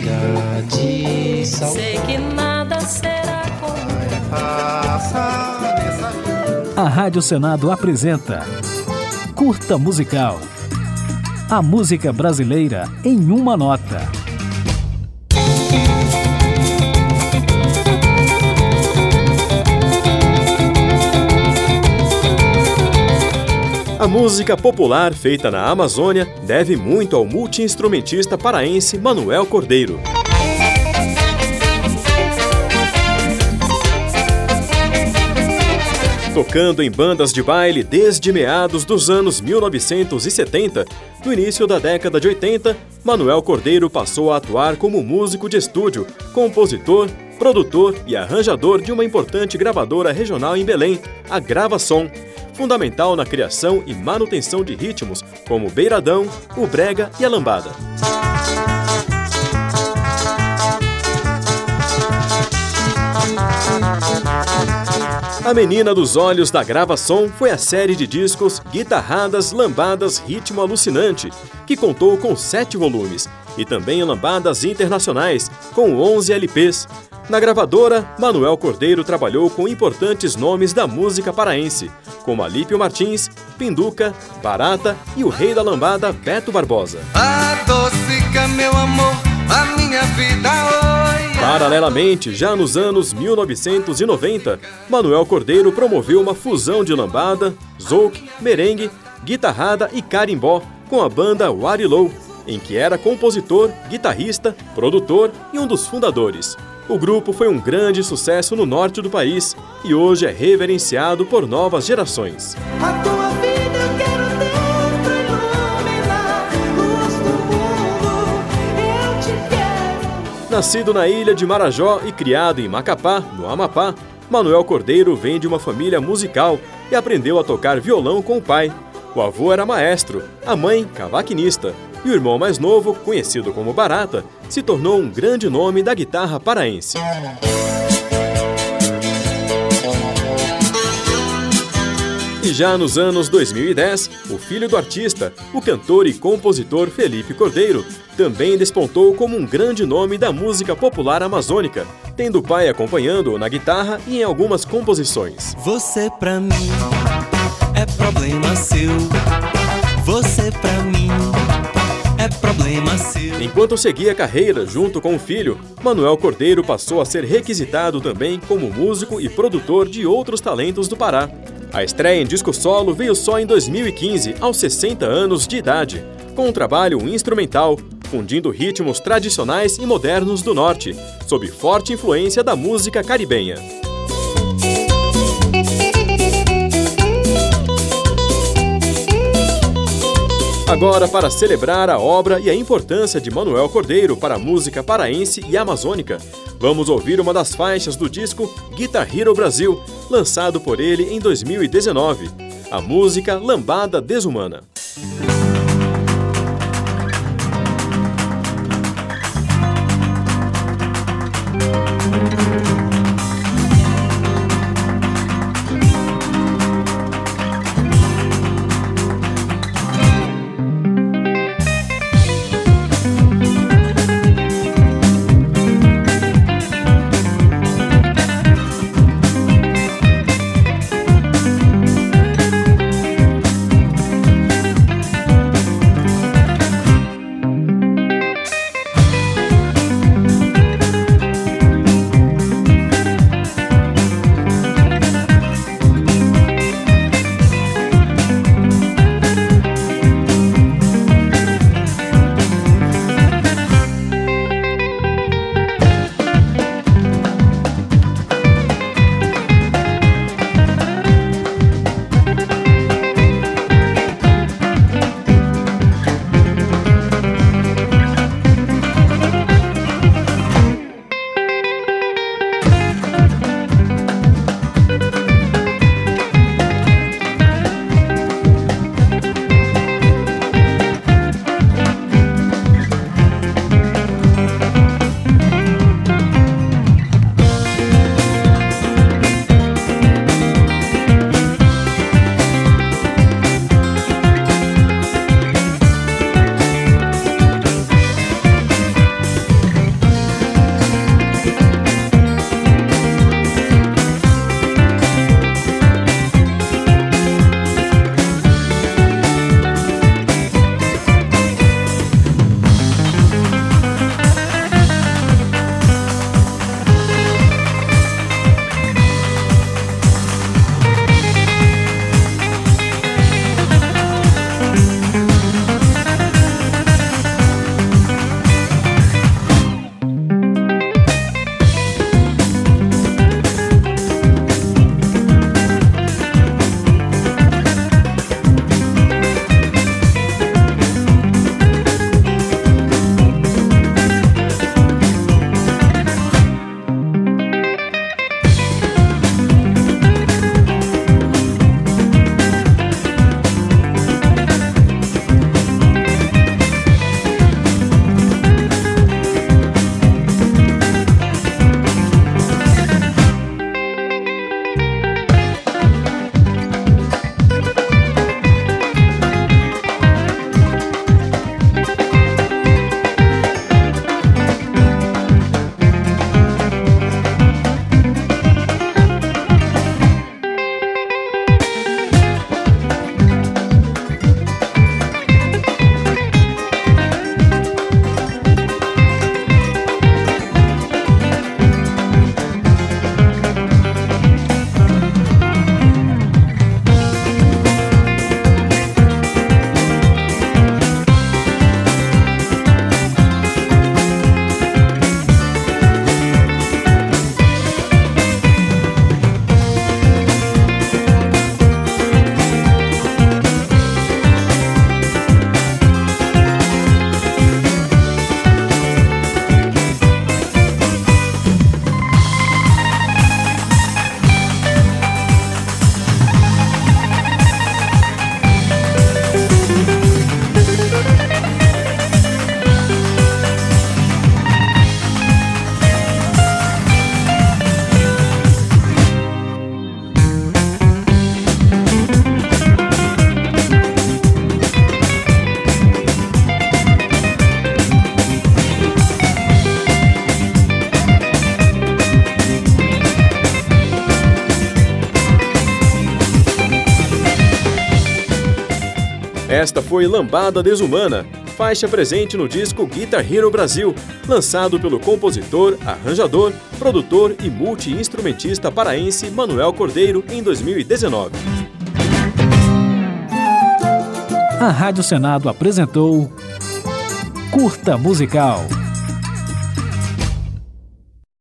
de saudade. Sei que nada será como A Rádio Senado apresenta Curta Musical. A música brasileira em uma nota. A música popular feita na Amazônia deve muito ao multi-instrumentista paraense Manuel Cordeiro. Tocando em bandas de baile desde meados dos anos 1970, no início da década de 80, Manuel Cordeiro passou a atuar como músico de estúdio, compositor, produtor e arranjador de uma importante gravadora regional em Belém, a Gravação, fundamental na criação e manutenção de ritmos como o beiradão, o brega e a lambada. A Menina dos Olhos da Gravação foi a série de discos Guitarradas, Lambadas, Ritmo Alucinante, que contou com 7 volumes, e também lambadas internacionais, com 11 LPs. Na gravadora, Manuel Cordeiro trabalhou com importantes nomes da música paraense, como Alípio Martins, Pinduca, Barata e o rei da lambada Beto Barbosa. Adocica, meu amor, a minha vida hoje. Paralelamente, já nos anos 1990, Manuel Cordeiro promoveu uma fusão de lambada, zouk, merengue, guitarrada e carimbó com a banda Warilou, em que era compositor, guitarrista, produtor e um dos fundadores. O grupo foi um grande sucesso no norte do país e hoje é reverenciado por novas gerações. A tua vida eu quero ter pra iluminar luz do mundo, eu te quero. Nascido na ilha de Marajó e criado em Macapá, no Amapá, Manuel Cordeiro vem de uma família musical e aprendeu a tocar violão com o pai. O avô era maestro, a mãe cavaquinista, e o irmão mais novo, conhecido como Barata, se tornou um grande nome da guitarra paraense. E já nos anos 2010, o filho do artista, o cantor e compositor Felipe Cordeiro, também despontou como um grande nome da música popular amazônica, tendo o pai acompanhando-o na guitarra e em algumas composições. Você pra mim é problema seu. Você pra mim é problema seu. Enquanto seguia a carreira junto com o filho, Manuel Cordeiro passou a ser requisitado também como músico e produtor de outros talentos do Pará. A estreia em disco solo veio só em 2015, aos 60 anos de idade, com um trabalho instrumental, fundindo ritmos tradicionais e modernos do norte, sob forte influência da música caribenha. Agora, para celebrar a obra e a importância de Manuel Cordeiro para a música paraense e amazônica, vamos ouvir uma das faixas do disco Guitar Hero Brasil, lançado por ele em 2019, a música Lambada Desumana. Esta foi Lambada Desumana, faixa presente no disco Guitar Hero Brasil, lançado pelo compositor, arranjador, produtor e multi-instrumentista paraense Manuel Cordeiro em 2019. A Rádio Senado apresentou Curta Musical.